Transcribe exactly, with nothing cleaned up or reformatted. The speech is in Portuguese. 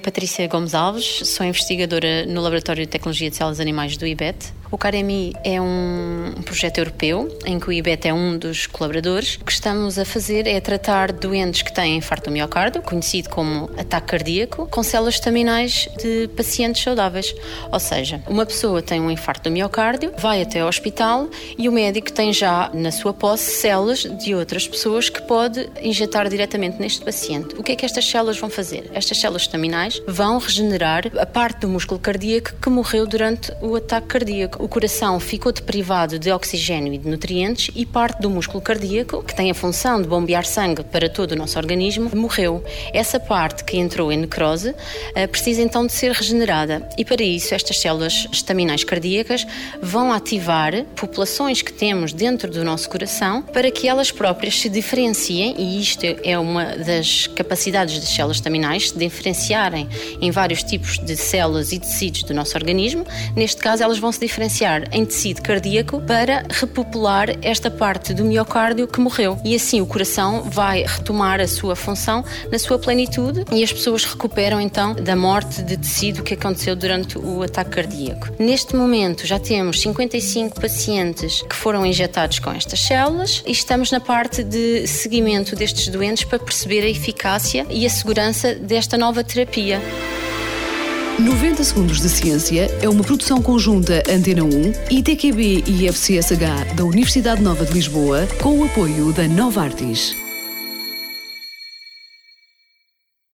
Patrícia Gomes Alves, sou investigadora no Laboratório de Tecnologia de Células Animais do I B E T. O CAR-M I é um projeto europeu em que o I B E T é um dos colaboradores. O que estamos a fazer é tratar doentes que têm infarto do miocárdio, conhecido como ataque cardíaco, com células estaminais de pacientes saudáveis. Ou seja, uma pessoa tem um infarto do miocárdio, vai até ao hospital e o médico tem já na sua posse células de outras pessoas que pode injetar diretamente neste paciente. O que é que estas células vão fazer? Estas células estaminais vão regenerar a parte do músculo cardíaco que morreu durante o ataque cardíaco. O coração ficou deprivado de oxigênio e de nutrientes e parte do músculo cardíaco, que tem a função de bombear sangue para todo o nosso organismo, morreu. Essa parte que entrou em necrose precisa então de ser regenerada e para isso estas células estaminais cardíacas vão ativar populações que temos dentro do nosso coração para que elas próprias se diferenciem, e isto é uma das capacidades das células estaminais, se diferenciarem em vários tipos de células e tecidos do nosso organismo. Neste caso elas vão se diferenciar em tecido cardíaco para repopular esta parte do miocárdio que morreu. E assim o coração vai retomar a sua função na sua plenitude e as pessoas recuperam então da morte de tecido que aconteceu durante o ataque cardíaco. Neste momento já temos cinquenta e cinco pacientes que foram injetados com estas células e estamos na parte de seguimento destes doentes para perceber a eficácia e a segurança desta nova terapia. noventa Segundos de Ciência é uma produção conjunta Antena um, I T Q B e F C S H da Universidade Nova de Lisboa, com o apoio da Novartis.